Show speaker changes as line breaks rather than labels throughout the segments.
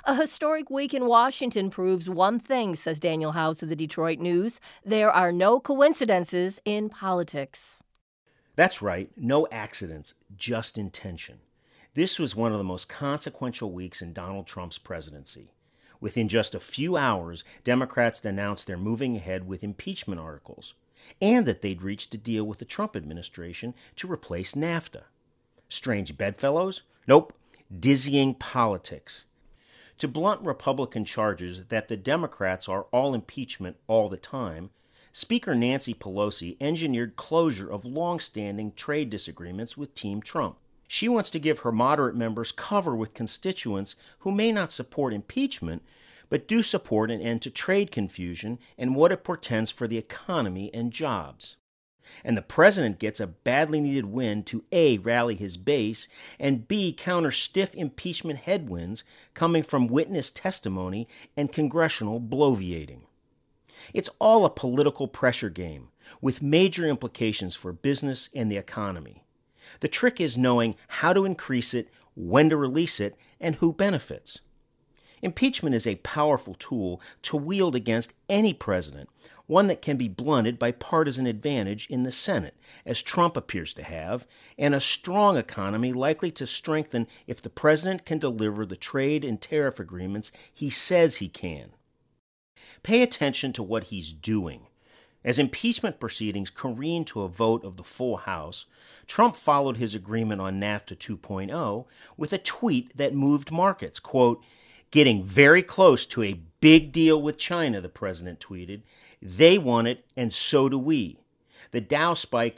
A historic week in Washington proves one thing, says Daniel House of the Detroit News. There are no coincidences in politics.
That's right, no accidents, just intention. This was one of the most consequential weeks in Donald Trump's presidency. Within just a few hours, Democrats announced they're moving ahead with impeachment articles, and that they'd reached a deal with the Trump administration to replace NAFTA. Strange bedfellows? Nope, dizzying politics. To blunt Republican charges that the Democrats are all impeachment all the time, Speaker Nancy Pelosi engineered closure of long-standing trade disagreements with Team Trump. She wants to give her moderate members cover with constituents who may not support impeachment, but do support an end to trade confusion and what it portends for the economy and jobs. And the president gets a badly needed win to A, rally his base, and B, counter stiff impeachment headwinds coming from witness testimony and congressional bloviating. It's all a political pressure game, with major implications for business and the economy. The trick is knowing how to increase it, when to release it, and who benefits. Impeachment is a powerful tool to wield against any president, one that can be blunted by partisan advantage in the Senate, as Trump appears to have, and a strong economy likely to strengthen if the president can deliver the trade and tariff agreements he says he can. Pay attention to what he's doing. As impeachment proceedings careened to a vote of the full House, Trump followed his agreement on NAFTA 2.0 with a tweet that moved markets. Quote, "Getting very close to a big deal with China," the president tweeted. "They want it, and so do we." The Dow spiked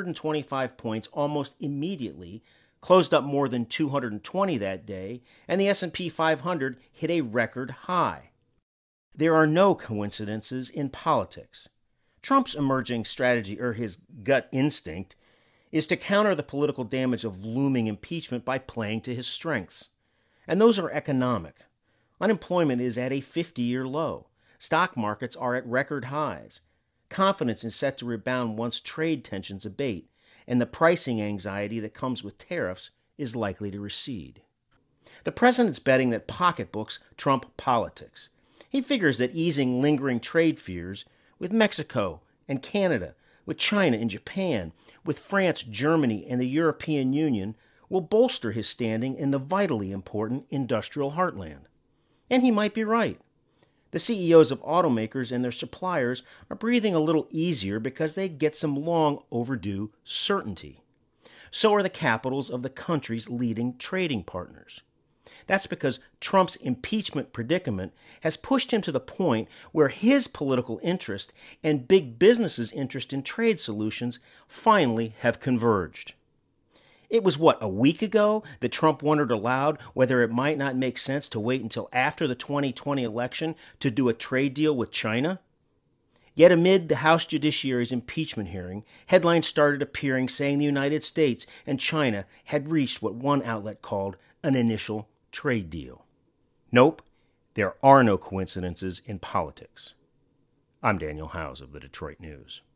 125 points almost immediately, closed up more than 220 that day, and the S&P 500 hit a record high. There are no coincidences in politics. Trump's emerging strategy, or his gut instinct, is to counter the political damage of looming impeachment by playing to his strengths. And those are economic. Unemployment is at a 50-year low. Stock markets are at record highs. Confidence is set to rebound once trade tensions abate, and the pricing anxiety that comes with tariffs is likely to recede. The president's betting that pocketbooks trump politics. He figures that easing lingering trade fears with Mexico and Canada, with China and Japan, with France, Germany, and the European Union will bolster his standing in the vitally important industrial heartland. And he might be right. The CEOs of automakers and their suppliers are breathing a little easier because they get some long overdue certainty. So are the capitals of the country's leading trading partners. That's because Trump's impeachment predicament has pushed him to the point where his political interest and big business's interest in trade solutions finally have converged. It was, a week ago that Trump wondered aloud whether it might not make sense to wait until after the 2020 election to do a trade deal with China? Yet amid the House Judiciary's impeachment hearing, headlines started appearing saying the United States and China had reached what one outlet called an initial trade deal. Nope, there are no coincidences in politics. I'm Daniel Howes of the Detroit News.